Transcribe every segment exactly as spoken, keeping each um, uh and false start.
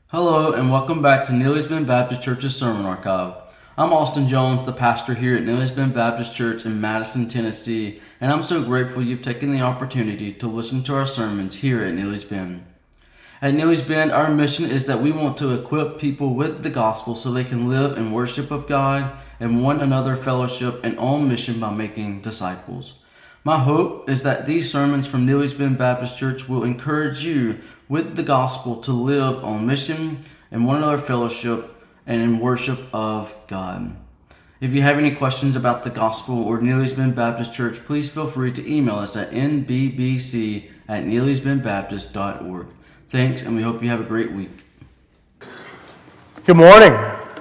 Hello and welcome back to Neely's Bend Baptist Church's Sermon Archive. I'm Austin Jones, the pastor here at Neely's Bend Baptist Church in Madison, Tennessee, and I'm so grateful you've taken the opportunity to listen to our sermons here at Neely's Bend. At Neely's Bend, our mission is that we want to equip people with the gospel so they can live in worship of God and one another fellowship and on mission by making disciples. My hope is that these sermons from Neely's Bend Baptist Church will encourage you with the gospel to live on mission and one another fellowship and in worship of God. If you have any questions about the gospel or Neely's Bend Baptist Church, please feel free to email us at n b b c at neelys bend baptist dot org. Thanks, and we hope you have a great week. Good morning.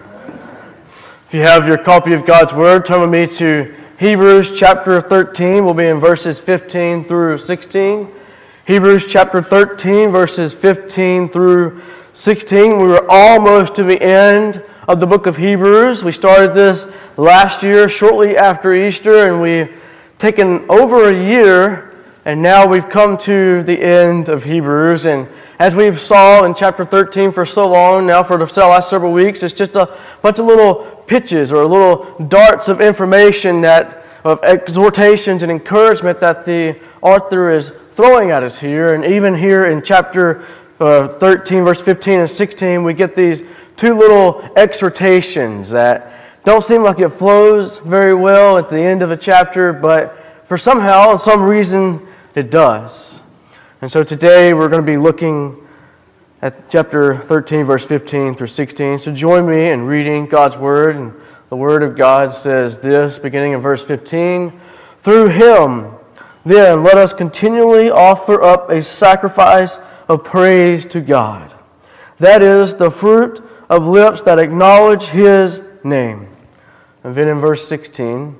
If you have your copy of God's Word, turn with me to Hebrews chapter thirteen. We'll be in verses fifteen through sixteen. Hebrews chapter thirteen, verses fifteen through sixteen. We were almost to the end of the book of Hebrews. We started this last year, shortly after Easter, and we've taken over a year, and now we've come to the end of Hebrews. And as we've saw in chapter thirteen for so long, now for the last several weeks, it's just a bunch of little pitches or little darts of information, that of exhortations and encouragement that the author is throwing at us here. And even here in chapter uh, thirteen, verse fifteen and sixteen, we get these two little exhortations that don't seem like it flows very well at the end of a chapter, but for somehow, and some reason, it does. And so today we're going to be looking at chapter thirteen, verse fifteen through sixteen. So join me in reading God's Word. And the Word of God says this, beginning in verse fifteen, "Through Him, then let us continually offer up a sacrifice of praise to God. That is the fruit of lips that acknowledge His name." And then in verse sixteen,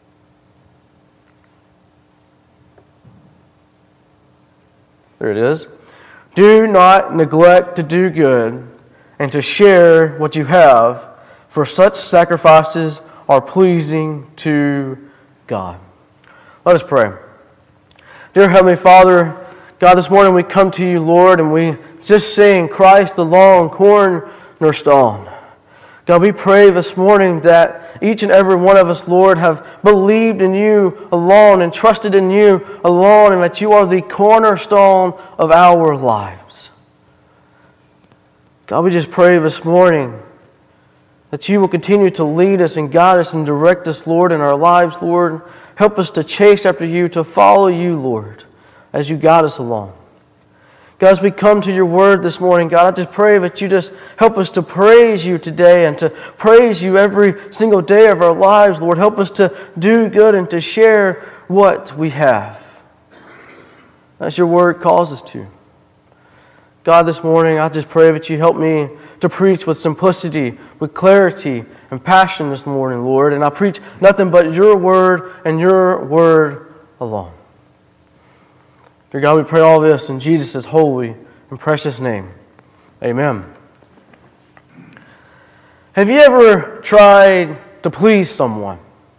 there it is. "Do not neglect to do good and to share what you have, for such sacrifices are pleasing to God." Let us pray. Dear Heavenly Father, God, this morning we come to you, Lord, and we just sing Christ alone, cornerstone. God, we pray this morning that each and every one of us, Lord, have believed in you alone and trusted in you alone, and that you are the cornerstone of our lives. God, we just pray this morning that you will continue to lead us and guide us and direct us, Lord, in our lives, Lord. Help us to chase after you, to follow you, Lord, as you guide us along. God, as we come to your word this morning, God, I just pray that you just help us to praise you today and to praise you every single day of our lives, Lord. Help us to do good and to share what we have, as your word calls us to. God, this morning, I just pray that you help me to preach with simplicity, with clarity, and passion this morning, Lord. And I preach nothing but your word and your word alone. Dear God, we pray all this in Jesus' holy and precious name. Amen. Have you ever tried to please someone?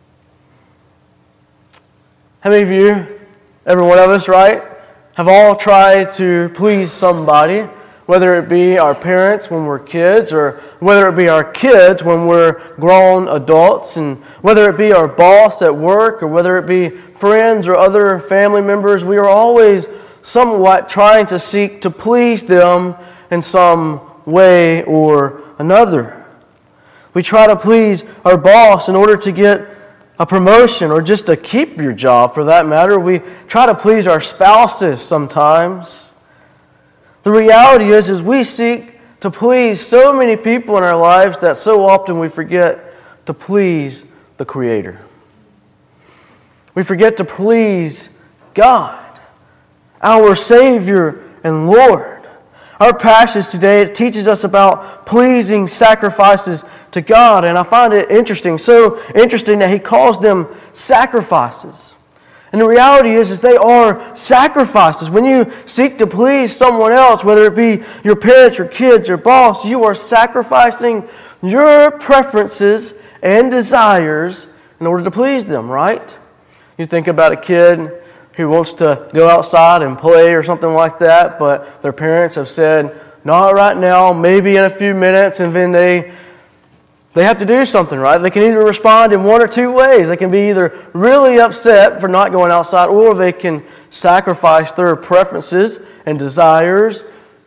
How many of you, every one of us, right, have all tried to please somebody, whether it be our parents when we're kids, or whether it be our kids when we're grown adults, and whether it be our boss at work, or whether it be friends or other family members. We are always somewhat trying to seek to please them in some way or another. We try to please our boss in order to get a promotion, or just to keep your job for that matter. We try to please our spouses sometimes. The reality is, is we seek to please so many people in our lives that so often we forget to please the Creator. We forget to please God, our Savior and Lord. Our passage today teaches us about pleasing sacrifices to God, and I find it interesting, so interesting that He calls them sacrifices. And the reality is, is they are sacrifices. When you seek to please someone else, whether it be your parents, your kids, your boss, you are sacrificing your preferences and desires in order to please them, right? You think about a kid who wants to go outside and play or something like that, but their parents have said, not right now, maybe in a few minutes, and then they they have to do something, right? They can either respond in one or two ways. They can be either really upset for not going outside, or they can sacrifice their preferences and desires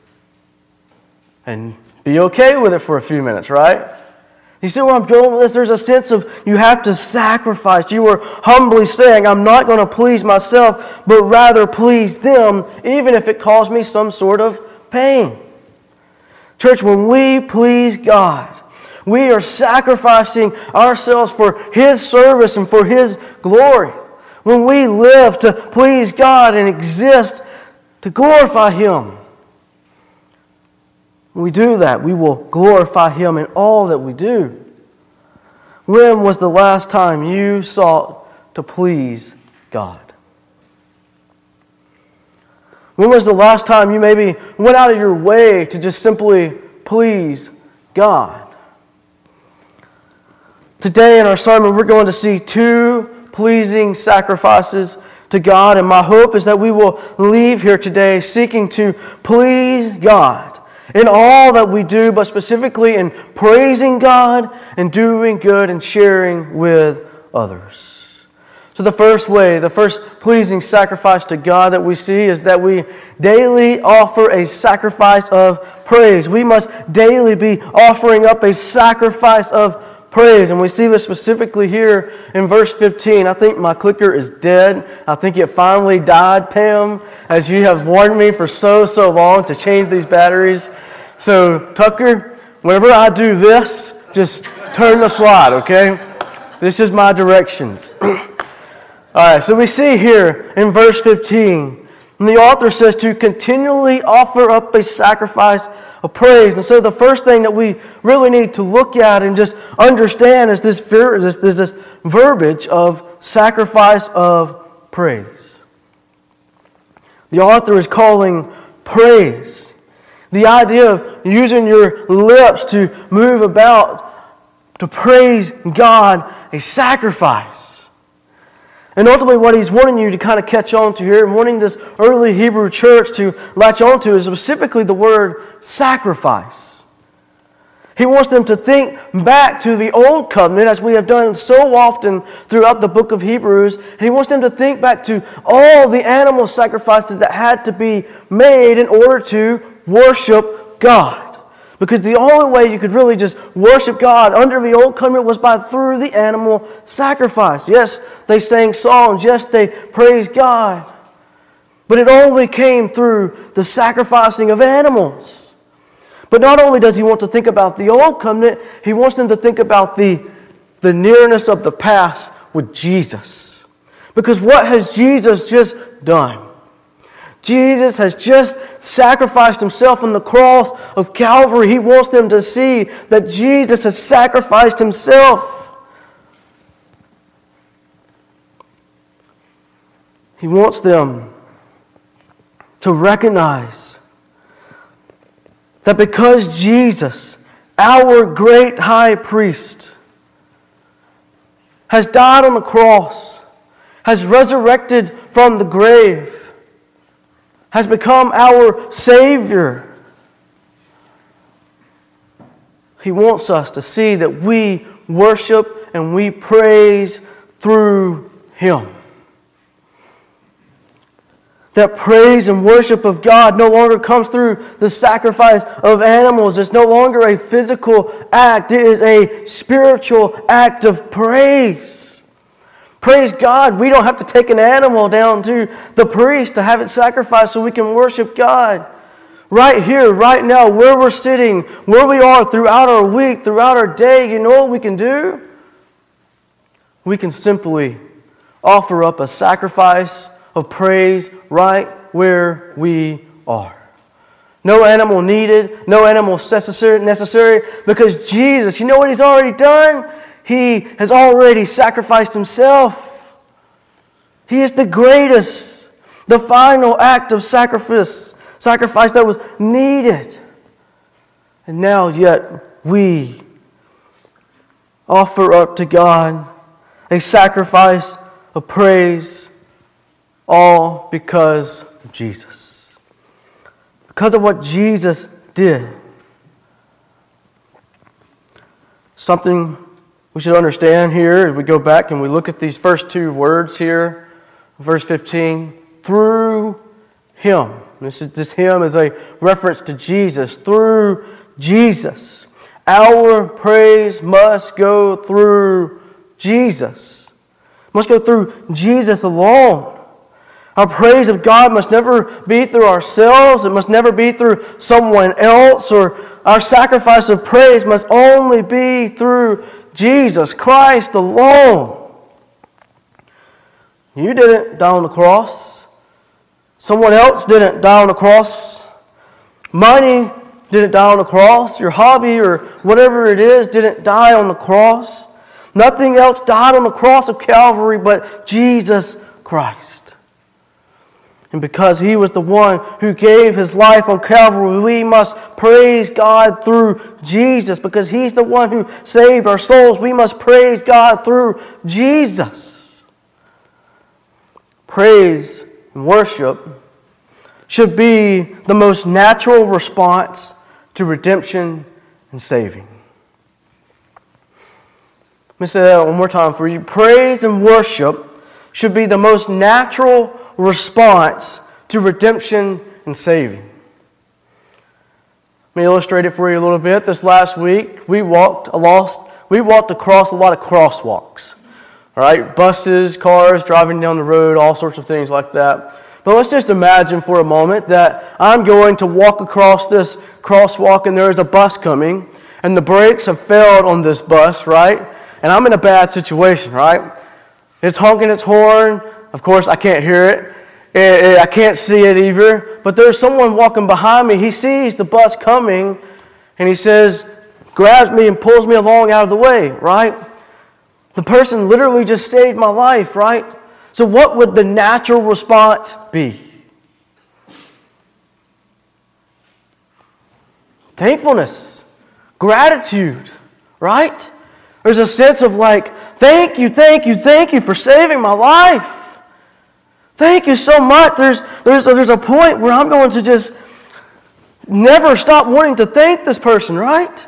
and be okay with it for a few minutes, right? You see where I'm going with this? There's a sense of you have to sacrifice. You are humbly saying, I'm not going to please myself, but rather please them, even if it caused me some sort of pain. Church, when we please God, we are sacrificing ourselves for His service and for His glory. When we live to please God and exist to glorify Him, when we do that, we will glorify Him in all that we do. When was the last time you sought to please God? When was the last time you maybe went out of your way to just simply please God? Today in our sermon, we're going to see two pleasing sacrifices to God, and my hope is that we will leave here today seeking to please God in all that we do, but specifically in praising God and doing good and sharing with others. So the first way, the first pleasing sacrifice to God that we see is that we daily offer a sacrifice of praise. We must daily be offering up a sacrifice of praise. And we see this specifically here in verse fifteen. I think my clicker is dead. I think it finally died, Pam, as you have warned me for so, so long to change these batteries. So, Tucker, whenever I do this, just turn the slide, okay? This is my directions. All right, so we see here in verse fifteen, and the author says to continually offer up a sacrifice of praise. And so the first thing that we really need to look at and just understand is this, this, this, this verbiage of sacrifice of praise. The author is calling praise the idea of using your lips to move about to praise God, a sacrifice. And ultimately what he's wanting you to kind of catch on to here and wanting this early Hebrew church to latch on to is specifically the word sacrifice. He wants them to think back to the old covenant, as we have done so often throughout the book of Hebrews. And he wants them to think back to all the animal sacrifices that had to be made in order to worship God. Because the only way you could really just worship God under the old covenant was by through the animal sacrifice. Yes, they sang songs. Yes, they praised God. But it only came through the sacrificing of animals. But not only does he want to think about the old covenant, he wants them to think about the, the nearness of the past with Jesus. Because what has Jesus just done? Jesus has just sacrificed himself on the cross of Calvary. He wants them to see that Jesus has sacrificed himself. He wants them to recognize that because Jesus, our great high priest, has died on the cross, has resurrected from the grave, has become our Savior, he wants us to see that we worship and we praise through him. That praise and worship of God no longer comes through the sacrifice of animals. It's no longer a physical act. It is a spiritual act of praise. Praise God, we don't have to take an animal down to the priest to have it sacrificed so we can worship God. Right here, right now, where we're sitting, where we are throughout our week, throughout our day, you know what we can do? We can simply offer up a sacrifice of praise right where we are. No animal needed, no animal necessary, necessary because Jesus, you know what He's already done? He has already sacrificed Himself. He is the greatest, the final act of sacrifice, sacrifice that was needed. And now yet we offer up to God a sacrifice of praise, all because of Jesus. Because of what Jesus did. Something we should understand here as we go back and we look at these first two words here, verse fifteen, through Him. This is this Him is a reference to Jesus. Through Jesus. Our praise must go through Jesus. Must go through Jesus alone. Our praise of God must never be through ourselves. It must never be through someone else. Or our sacrifice of praise must only be through Jesus Christ alone. You didn't die on the cross. Someone else didn't die on the cross. Money didn't die on the cross. Your hobby or whatever it is didn't die on the cross. Nothing else died on the cross of Calvary but Jesus Christ. And because He was the one who gave His life on Calvary, we must praise God through Jesus. Because He's the one who saved our souls, we must praise God through Jesus. Praise and worship should be the most natural response to redemption and saving. Let me say that one more time for you. Praise and worship should be the most natural response to redemption and saving. Let me illustrate it for you a little bit. This last week, we walked a lost, we walked across a lot of crosswalks. All right, buses, cars driving down the road, all sorts of things like that. But let's just imagine for a moment that I'm going to walk across this crosswalk and there's a bus coming and the brakes have failed on this bus, right? And I'm in a bad situation, right? It's honking its horn. Of course, I can't hear it. It, it. I can't see it either. But there's someone walking behind me. He sees the bus coming and he says, grabs me and pulls me along out of the way, right? The person literally just saved my life, right? So what would the natural response be? Thankfulness, gratitude, right? There's a sense of like, thank you, thank you, thank you for saving my life. Thank you so much. There's, there's, there's a point where I'm going to just never stop wanting to thank this person, right?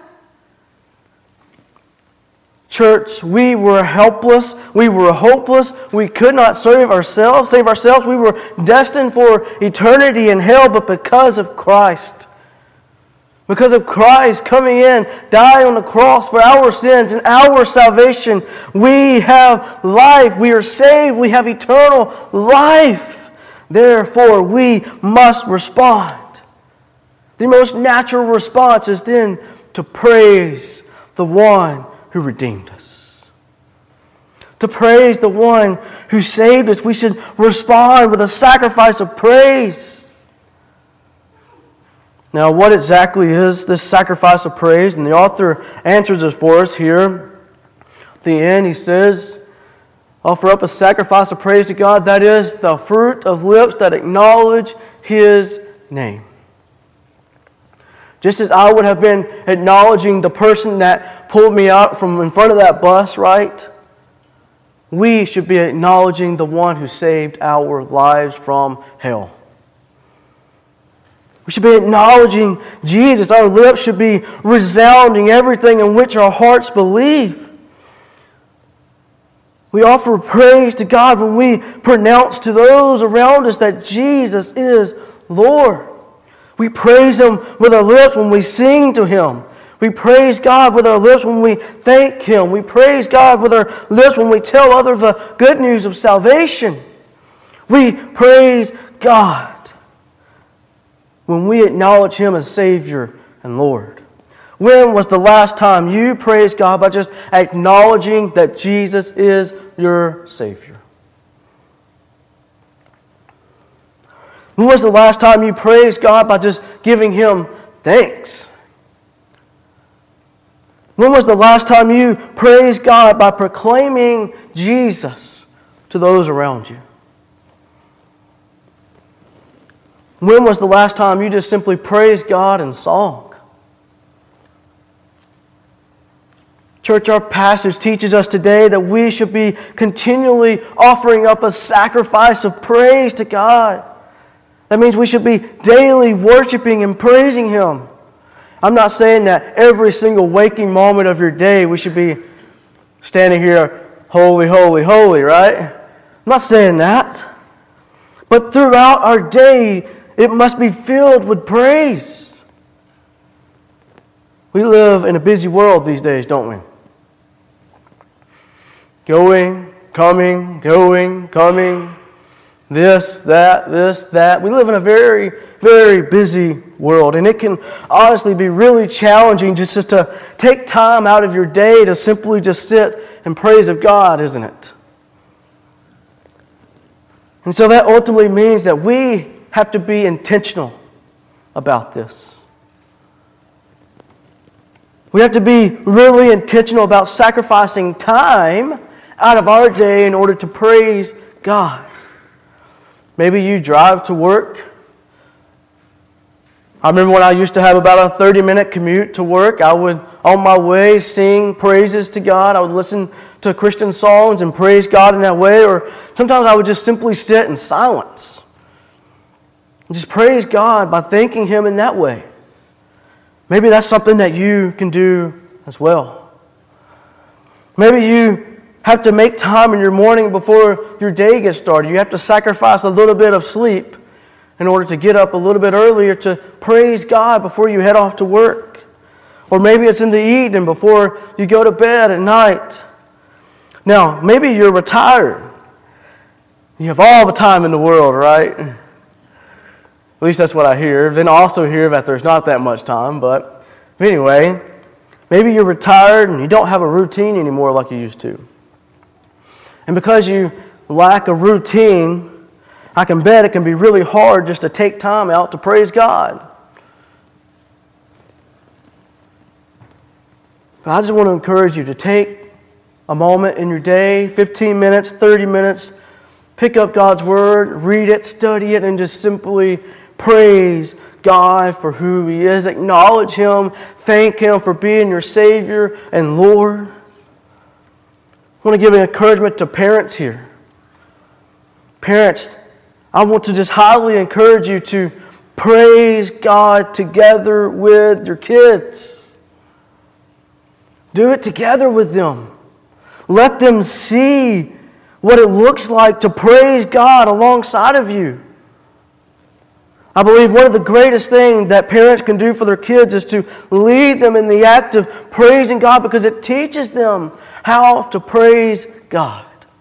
Church, we were helpless. We were hopeless. We could not save ourselves. Save ourselves. We were destined for eternity in hell, but because of Christ, because of Christ coming in, dying on the cross for our sins and our salvation, we have life. We are saved. We have eternal life. Therefore, we must respond. The most natural response is then to praise the one who redeemed us. To praise the one who saved us. We should respond with a sacrifice of praise. Now, what exactly is this sacrifice of praise? And the author answers this for us here. At the end, he says, offer up a sacrifice of praise to God. That is the fruit of lips that acknowledge His name. Just as I would have been acknowledging the person that pulled me out from in front of that bus, right? We should be acknowledging the one who saved our lives from hell. We should be acknowledging Jesus. Our lips should be resounding everything in which our hearts believe. We offer praise to God when we pronounce to those around us that Jesus is Lord. We praise Him with our lips when we sing to Him. We praise God with our lips when we thank Him. We praise God with our lips when we tell others the good news of salvation. We praise God when we acknowledge Him as Savior and Lord. When was the last time you praised God by just acknowledging that Jesus is your Savior? When was the last time you praised God by just giving Him thanks? When was the last time you praised God by proclaiming Jesus to those around you? When was the last time you just simply praised God in song? Church, our passage teaches us today that we should be continually offering up a sacrifice of praise to God. That means we should be daily worshiping and praising Him. I'm not saying that every single waking moment of your day we should be standing here, holy, holy, holy, right? I'm not saying that. But throughout our day, it must be filled with praise. We live in a busy world these days, don't we? Going, coming, going, coming. This, that, this, that. We live in a very, very busy world. And it can honestly be really challenging just, just to take time out of your day to simply just sit in praise of God, isn't it? And so that ultimately means that we have to be intentional about this. We have to be really intentional about sacrificing time out of our day in order to praise God. Maybe you drive to work. I remember when I used to have about a thirty-minute commute to work, I would, on my way, sing praises to God. I would listen to Christian songs and praise God in that way. Or sometimes I would just simply sit in silence and just praise God by thanking Him in that way. Maybe that's something that you can do as well. Maybe you have to make time in your morning before your day gets started. You have to sacrifice a little bit of sleep in order to get up a little bit earlier to praise God before you head off to work. Or maybe it's in the evening before you go to bed at night. Now, maybe you're retired. You have all the time in the world, right? At least that's what I hear. Then I also hear that there's not that much time. But anyway, maybe you're retired and you don't have a routine anymore like you used to. And because you lack a routine, I can bet it can be really hard just to take time out to praise God. But I just want to encourage you to take a moment in your day, fifteen minutes, thirty minutes, pick up God's Word, read it, study it, and just simply praise God for who He is. Acknowledge Him, thank Him for being your Savior and Lord. I want to give an encouragement to parents here. Parents, I want to just highly encourage you to praise God together with your kids. Do it together with them. Let them see what it looks like to praise God alongside of you. I believe one of the greatest things that parents can do for their kids is to lead them in the act of praising God, because it teaches them how to praise God.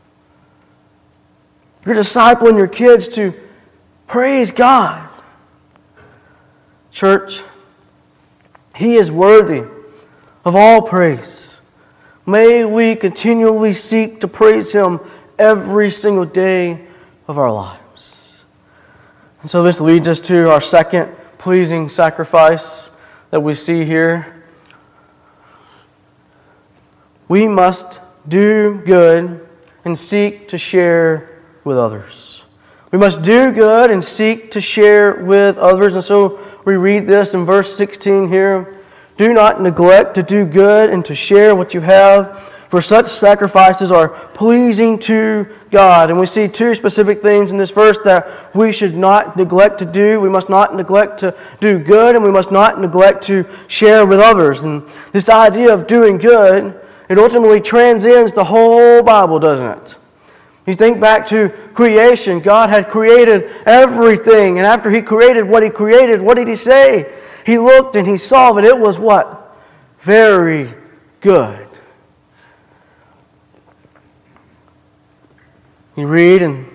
You're discipling your kids to praise God. Church, He is worthy of all praise. May we continually seek to praise Him every single day of our lives. And so this leads us to our second pleasing sacrifice that we see here. We must do good and seek to share with others. We must do good and seek to share with others. And so we read this in verse sixteen here. Do not neglect to do good and to share what you have, for such sacrifices are pleasing to God. And we see two specific things in this verse that we should not neglect to do. We must not neglect to do good, and we must not neglect to share with others. And this idea of doing good, it ultimately transcends the whole Bible, doesn't it? You think back to creation. God had created everything, and after He created what He created, what did He say? He looked and He saw that it was what? Very good. You read in,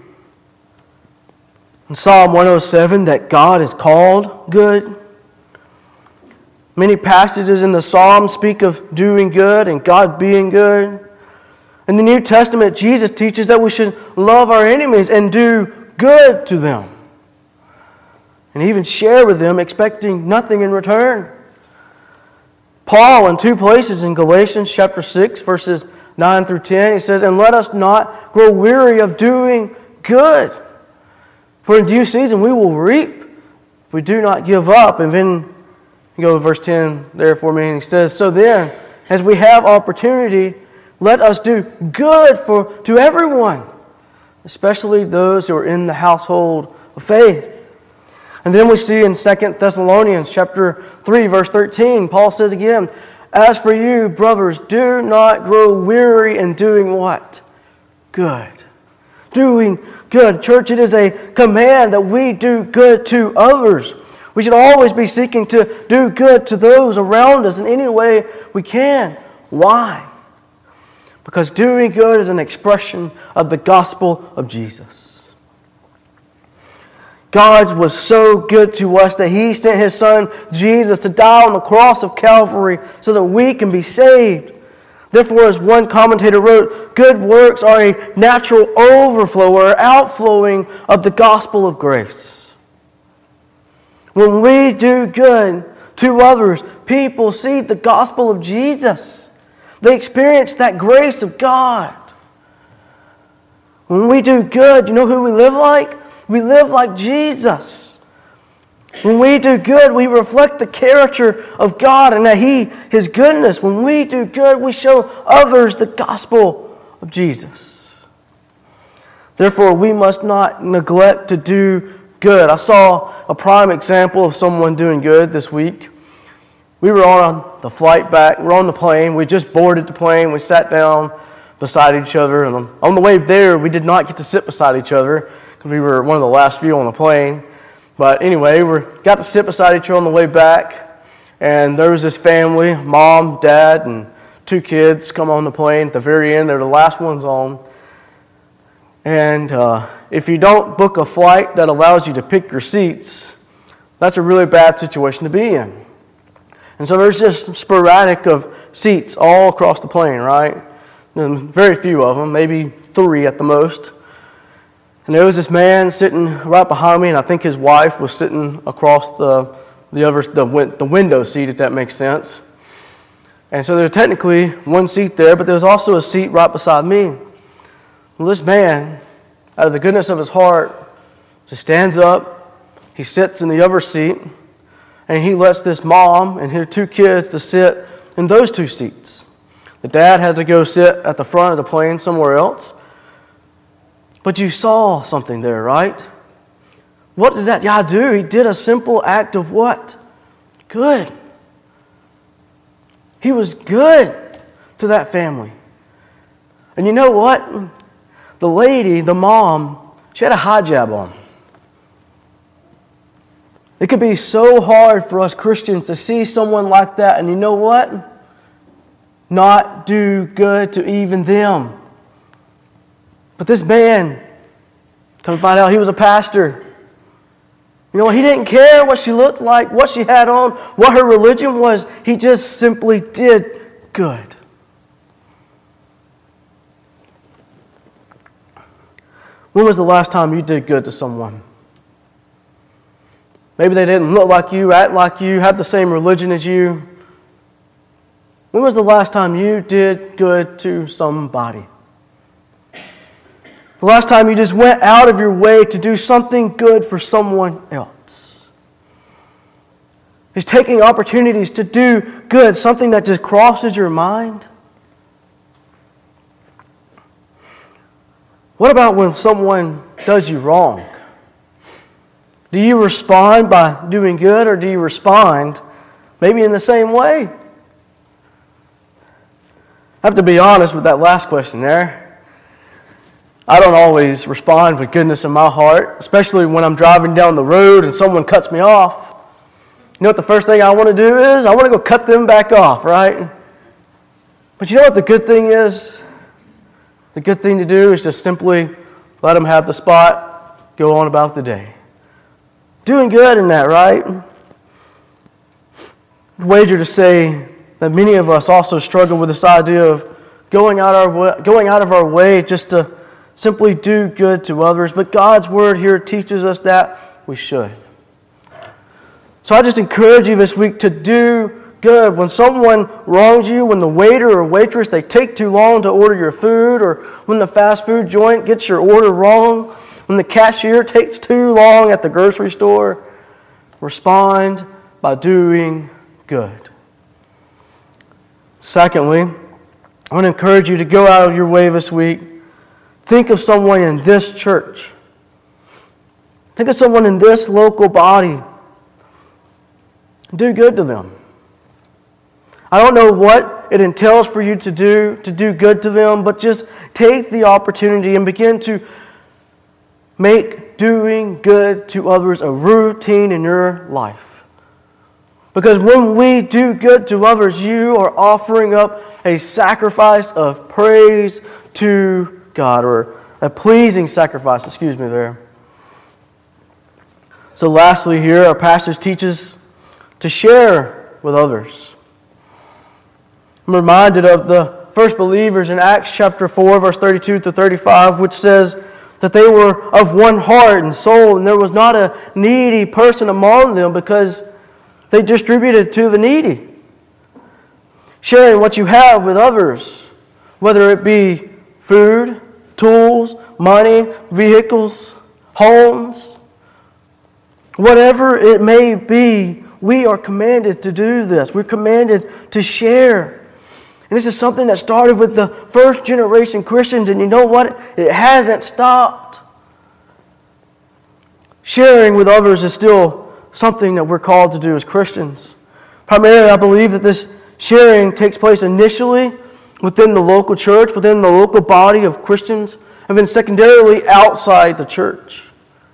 in Psalm one oh seven that God is called good. Many passages in the Psalm speak of doing good and God being good. In the New Testament, Jesus teaches that we should love our enemies and do good to them, and even share with them, expecting nothing in return. Paul, in two places in Galatians chapter six, verses nine through ten, he says, "And let us not grow weary of doing good, for in due season we will reap if we do not give up." And then you go to verse ten there for me, and he says, "So then, as we have opportunity, let us do good for to everyone, especially those who are in the household of faith." And then we see in Second Thessalonians chapter three, verse thirteen, Paul says again, "As for you, brothers, do not grow weary in doing what? Good." Doing good. Church, it is a command that we do good to others. We should always be seeking to do good to those around us in any way we can. Why? Because doing good is an expression of the gospel of Jesus. God was so good to us that He sent His Son, Jesus, to die on the cross of Calvary so that we can be saved. Therefore, as one commentator wrote, good works are a natural overflow or outflowing of the gospel of grace. When we do good to others, people see the gospel of Jesus. They experience that grace of God. When we do good, you know who we live like? We live like Jesus. When we do good, we reflect the character of God and that He, His goodness. When we do good, we show others the gospel of Jesus. Therefore, we must not neglect to do good. I saw a prime example of someone doing good this week. We were on the flight back. We're on the plane. We just boarded the plane. We sat down beside each other. And on the way there, we did not get to sit beside each other because we were one of the last few on the plane. But anyway, we got to sit beside each other on the way back, and there was this family, mom, dad, and two kids come on the plane at the very end. They're the last ones on. And uh, if you don't book a flight that allows you to pick your seats, that's a really bad situation to be in. And so there's just sporadic of seats all across the plane, right? And very few of them, maybe three at the most. And there was this man sitting right behind me, and I think his wife was sitting across the the other the, the window seat, if that makes sense. And so there was technically one seat there, but there was also a seat right beside me. Well, this man, out of the goodness of his heart, just stands up. He sits in the other seat, and he lets this mom and her two kids to sit in those two seats. The dad had to go sit at the front of the plane somewhere else. But you saw something there, right? What did that guy do? He did a simple act of what? Good. He was good to that family. And you know what? The lady, the mom, she had a hijab on. It could be so hard for us Christians to see someone like that, and you know what? Not do good to even them. But this man, come to find out he was a pastor. You know, he didn't care what she looked like, what she had on, what her religion was. He just simply did good. When was the last time you did good to someone? Maybe they didn't look like you, act like you, have the same religion as you. When was the last time you did good to somebody? The last time you just went out of your way to do something good for someone else. Is taking opportunities to do good something that just crosses your mind? What about when someone does you wrong? Do you respond by doing good, or do you respond maybe in the same way? I have to be honest with that last question there. I don't always respond with goodness in my heart, especially when I'm driving down the road and someone cuts me off. You know what the first thing I want to do is? I want to go cut them back off, right? But you know what the good thing is? The good thing to do is just simply let them have the spot, go on about the day. Doing good in that, right? I'd wager to say that many of us also struggle with this idea of going out our way, going out of our way just to simply do good to others. But God's Word here teaches us that we should. So I just encourage you this week to do good. When someone wrongs you, when the waiter or waitress, they take too long to order your food, or when the fast food joint gets your order wrong, when the cashier takes too long at the grocery store, respond by doing good. Secondly, I want to encourage you to go out of your way this week. Think of someone in this church. Think of someone in this local body. Do good to them. I don't know what it entails for you to do, to do good to them, but just take the opportunity and begin to make doing good to others a routine in your life. Because when we do good to others, you are offering up a sacrifice of praise to God, or a pleasing sacrifice, excuse me there. So lastly here, our passage teaches to share with others. I'm reminded of the first believers in Acts chapter four, verse thirty-two to thirty-five, which says that they were of one heart and soul, and there was not a needy person among them, because they distributed to the needy. Sharing what you have with others, whether it be food, tools, money, vehicles, homes, whatever it may be, we are commanded to do this. We're commanded to share. And this is something that started with the first generation Christians, and you know what? It hasn't stopped. Sharing with others is still something that we're called to do as Christians. Primarily, I believe that this sharing takes place initially within the local church, within the local body of Christians, and then secondarily outside the church.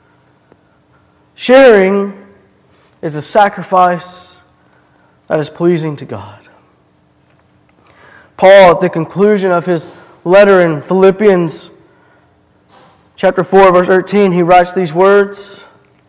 Sharing is a sacrifice that is pleasing to God. Paul, at the conclusion of his letter in Philippians chapter four, verse thirteen, he writes these words,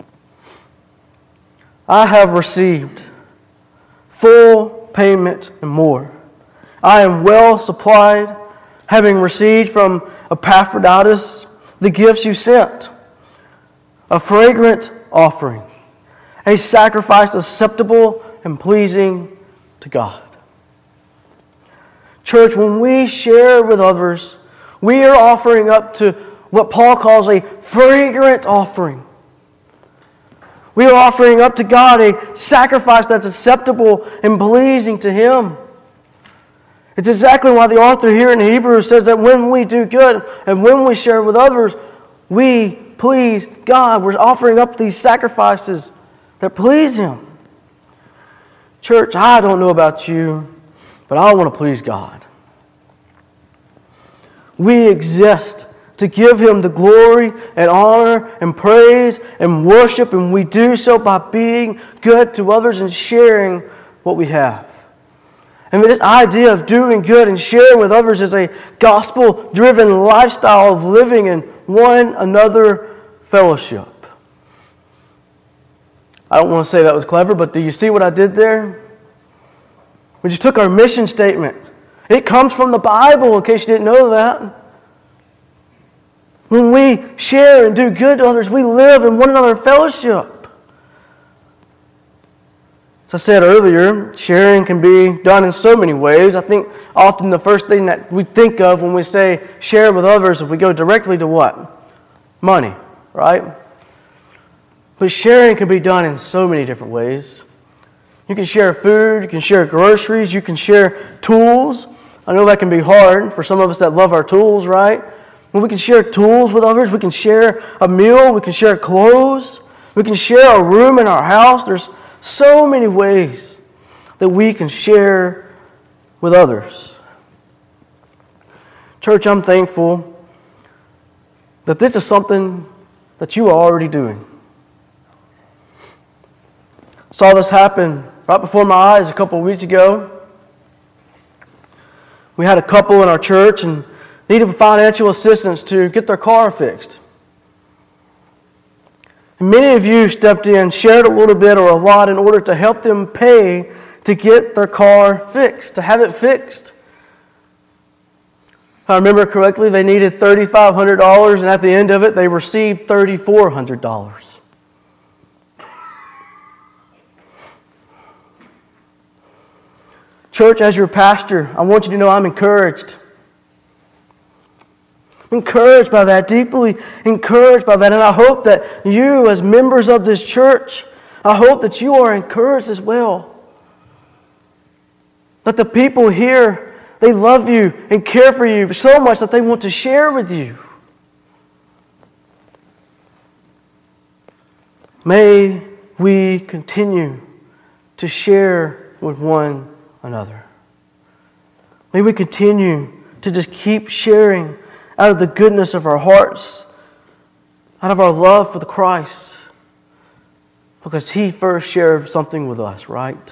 I have received full payment and more. I am well supplied, having received from Epaphroditus the gifts you sent, a fragrant offering, a sacrifice acceptable and pleasing to God. Church, when we share with others, we are offering up to what Paul calls a fragrant offering. We are offering up to God a sacrifice that's acceptable and pleasing to Him. It's exactly why the author here in Hebrews says that when we do good and when we share with others, we please God. We're offering up these sacrifices that please Him. Church, I don't know about you, but I want to please God. We exist to give Him the glory and honor and praise and worship, and we do so by being good to others and sharing what we have. And this idea of doing good and sharing with others is a gospel-driven lifestyle of living in one another fellowship. I don't want to say that was clever, but do you see what I did there? We just took our mission statement. It comes from the Bible, in case you didn't know that. When we share and do good to others, we live in one another fellowship. As I said earlier, sharing can be done in so many ways. I think often the first thing that we think of when we say share with others, we go directly to what? Money, right? But sharing can be done in so many different ways. You can share food, you can share groceries, you can share tools. I know that can be hard for some of us that love our tools, right? But we can share tools with others. We can share a meal. We can share clothes. We can share a room in our house. There's so many ways that we can share with others. Church, I'm thankful that this is something that you are already doing. Saw this happen right before my eyes a couple of weeks ago. We had a couple in our church and needed financial assistance to get their car fixed. And many of you stepped in, shared a little bit or a lot in order to help them pay to get their car fixed, to have it fixed. If I remember correctly, they needed three thousand five hundred dollars, and at the end of it, they received three thousand four hundred dollars. Church, as your pastor, I want you to know I'm encouraged. Encouraged by that, deeply encouraged by that. And I hope that you, as members of this church, I hope that you are encouraged as well. That the people here, they love you and care for you so much that they want to share with you. May we continue to share with one another. May we continue to just keep sharing out of the goodness of our hearts, out of our love for the Christ, because He first shared something with us, right?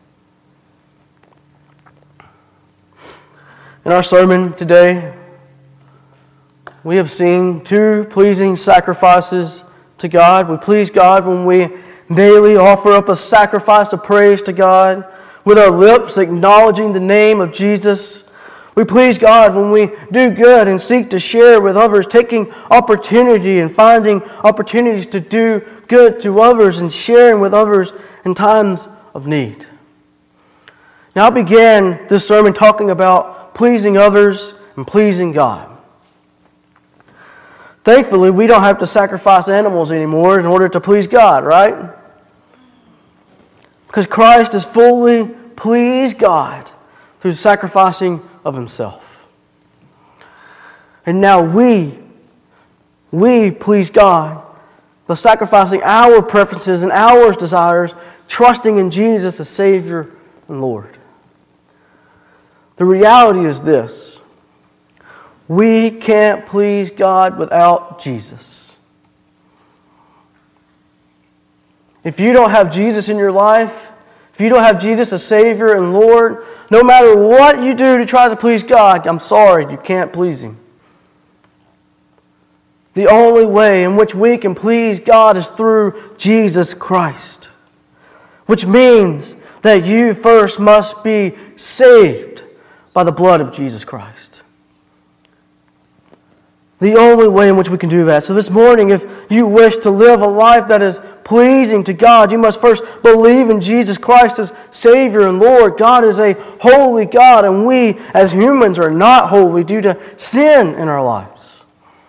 In our sermon today, we have seen two pleasing sacrifices to God. We please God when we daily offer up a sacrifice of praise to God, with our lips acknowledging the name of Jesus. We please God when we do good and seek to share with others, taking opportunity and finding opportunities to do good to others and sharing with others in times of need. Now I began this sermon talking about pleasing others and pleasing God. Thankfully, we don't have to sacrifice animals anymore in order to please God, right? Because Christ has fully pleased God through the sacrificing of Himself. And now we, we please God by sacrificing our preferences and our desires, trusting in Jesus as Savior and Lord. The reality is this: we can't please God without Jesus. If you don't have Jesus in your life, if you don't have Jesus as Savior and Lord, no matter what you do to try to please God, I'm sorry, you can't please Him. The only way in which we can please God is through Jesus Christ, which means that you first must be saved by the blood of Jesus Christ. The only way in which we can do that. So this morning, if you wish to live a life that is pleasing to God, you must first believe in Jesus Christ as Savior and Lord. God is a holy God, and we as humans are not holy due to sin in our lives.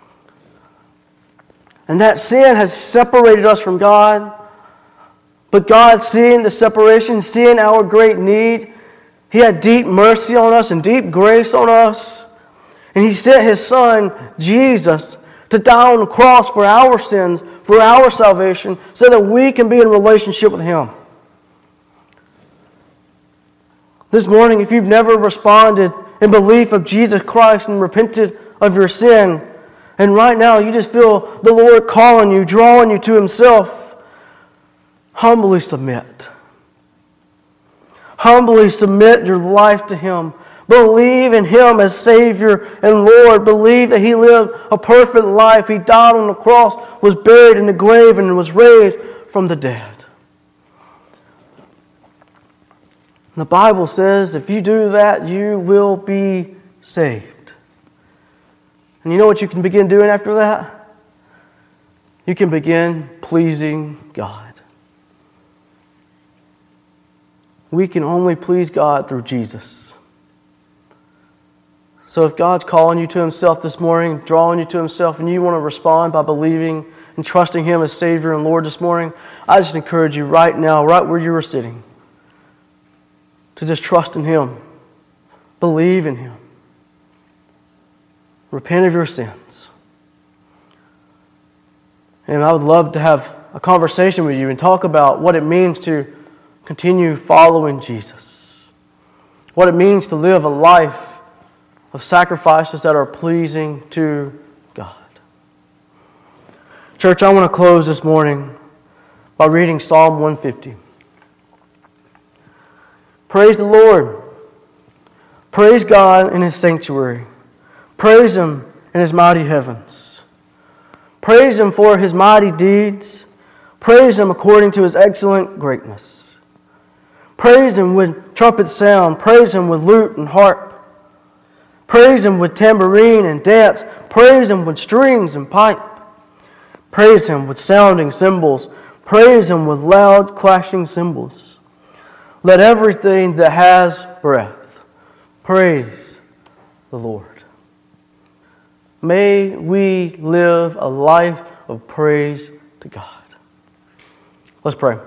And that sin has separated us from God. But God, seeing the separation, seeing our great need, He had deep mercy on us and deep grace on us. And He sent His Son, Jesus, to die on the cross for our sins, for our salvation, so that we can be in relationship with Him. This morning, if you've never responded in belief of Jesus Christ and repented of your sin, and right now you just feel the Lord calling you, drawing you to Himself, humbly submit. Humbly submit your life to Him. Believe in Him as Savior and Lord. Believe that He lived a perfect life. He died on the cross, was buried in the grave, and was raised from the dead. The Bible says if you do that, you will be saved. And you know what you can begin doing after that? You can begin pleasing God. We can only please God through Jesus. So if God's calling you to Himself this morning, drawing you to Himself, and you want to respond by believing and trusting Him as Savior and Lord this morning, I just encourage you right now, right where you are sitting, to just trust in Him. Believe in Him. Repent of your sins. And I would love to have a conversation with you and talk about what it means to continue following Jesus. What it means to live a life of sacrifices that are pleasing to God. Church, I want to close this morning by reading Psalm one fifty. Praise the Lord. Praise God in His sanctuary. Praise Him in His mighty heavens. Praise Him for His mighty deeds. Praise Him according to His excellent greatness. Praise Him with trumpet sound. Praise Him with lute and harp. Praise Him with tambourine and dance. Praise Him with strings and pipe. Praise Him with sounding cymbals. Praise Him with loud clashing cymbals. Let everything that has breath praise the Lord. May we live a life of praise to God. Let's pray.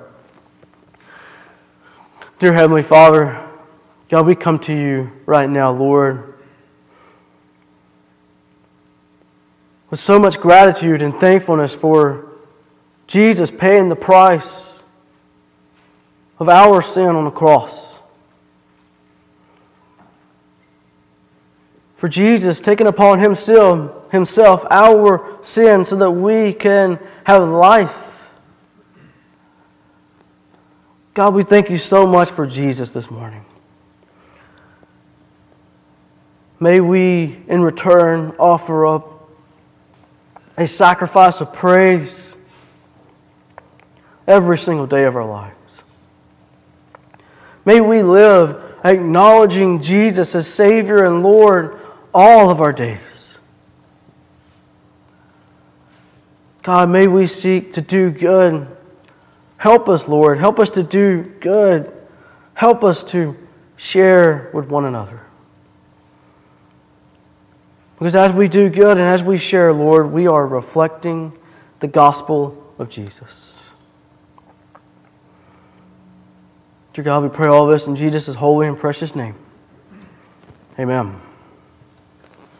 Dear Heavenly Father, God, we come to You right now, Lord, with so much gratitude and thankfulness for Jesus paying the price of our sin on the cross. For Jesus taking upon himself, himself our sin so that we can have life. God, we thank you so much for Jesus this morning. May we, in return, offer up a sacrifice of praise every single day of our lives. May we live acknowledging Jesus as Savior and Lord all of our days. God, may we seek to do good. Help us, Lord. Help us to do good. Help us to share with one another. Because as we do good and as we share, Lord, we are reflecting the gospel of Jesus. Dear God, we pray all this in Jesus' holy and precious name. Amen.